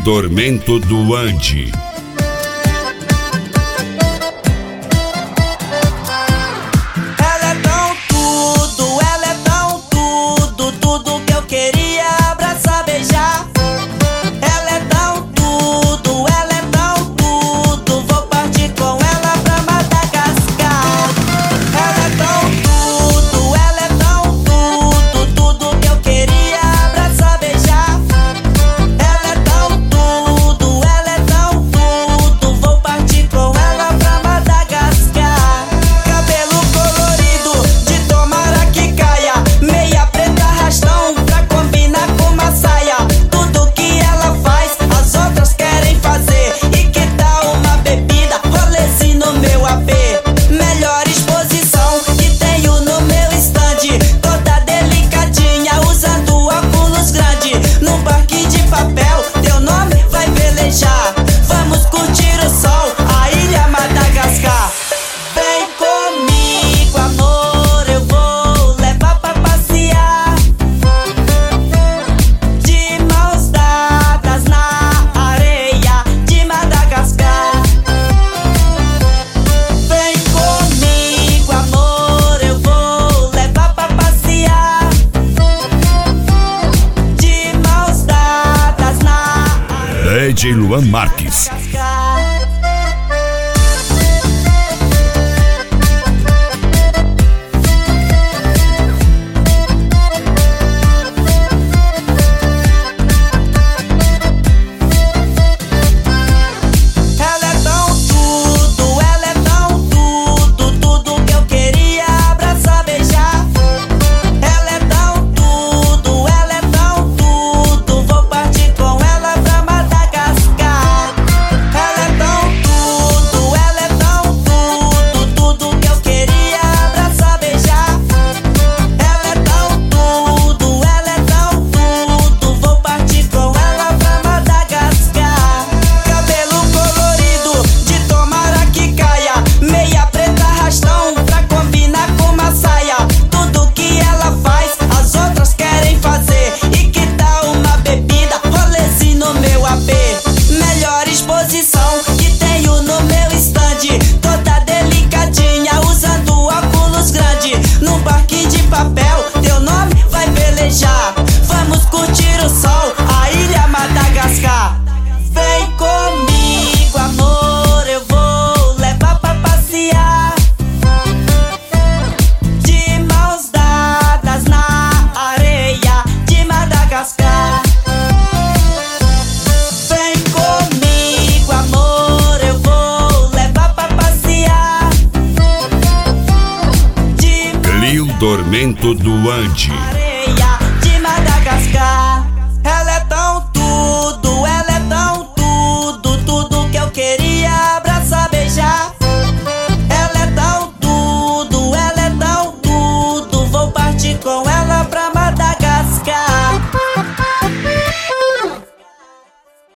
Dormento do Ande. Ela é tão tudo, tudo que eu queria abraçar, beijar. Ela é tão tudo, vou partir com ela pra Madagascar. Ela é tão tudo que eu queria abraçar, beijar. Ela é tão tudo, vou partir com ela pra Madagascar. Cabelo colorido, de tomara que caia, meia preta arrastão pra combinar com uma saia. Tudo que ela faz, as outras querem fazer. E que tal uma bebida, rolezinho no meu AP? Melhor exposição que tenho no meu stand, toda delicadinha, usando óculos grande. Num parque de papel, teu nome vai velejar. Vamos curtir o sol, a ilha Madagascar. Vem comigo, amor, eu vou levar pra passear, de mãos dadas na areia de Madagascar. Vem comigo, amor, eu vou levar pra passear, de mãos dadas na DJ Luan Marques. Madagascar. Ela é tão tudo que eu queria abraçar, beijar. Ela é tão tudo, vou partir com ela pra Madagascar. Ela é tão tudo que eu queria abraçar, beijar. Ela é tão tudo, vou partir com ela pra Madagascar. Cabelo colorido, de tomara que caia, meia preta arrastão pra combinar com uma saia. Tudo que ela faz, as outras querem fazer. E que tal uma bebida, rolezinho no meu AP? Melhor exposição que tenho no meu stand, toda delicadinha, usando óculos grande. Num parque de papel, teu nome vai velejar. Vamos curtir o sol, a ilha Madagascar. Vem comigo, amor, eu vou levar pra passear, de mãos dadas na areia de Madagascar. Vem comigo, amor, eu vou levar pra passear, de Clio Dormento do Ande. areia